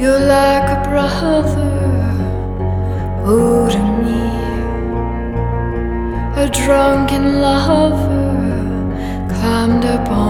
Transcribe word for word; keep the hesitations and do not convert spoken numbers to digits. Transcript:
You're like a brother, oh, to me. A drunken lover climbed up on